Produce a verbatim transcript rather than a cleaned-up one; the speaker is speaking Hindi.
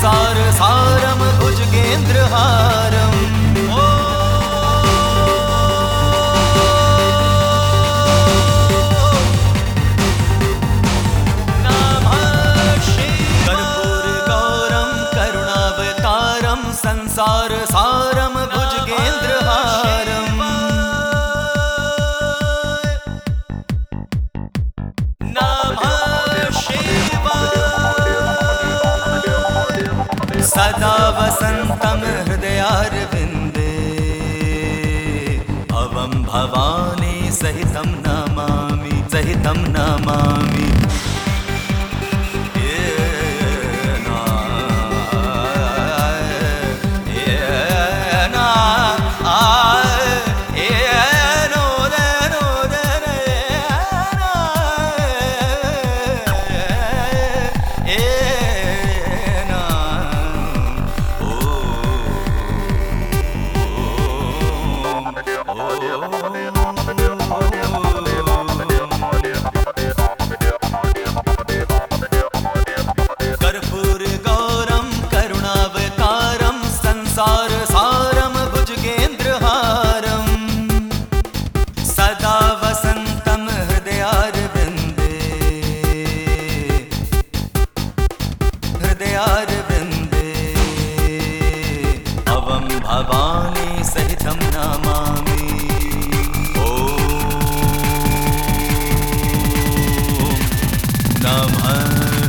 संसार सारम भुजगेन्द्रहारम। कर्पूर गौरम करुणावतारम संसार सारम भुजगेन्द्रहारम। सदा वसन्तं हृदयारविन्दे भवं भवानी सहितं नमामि सहितं नमामि। कर्पूर गौरम करुणावतारम संसार सारम भुजगेन्द्रहारम। सदा वसन्तं हृदयारविन्दे हृदयारविन्दे भवं भवानी सहितं नमामि। ॐ नमः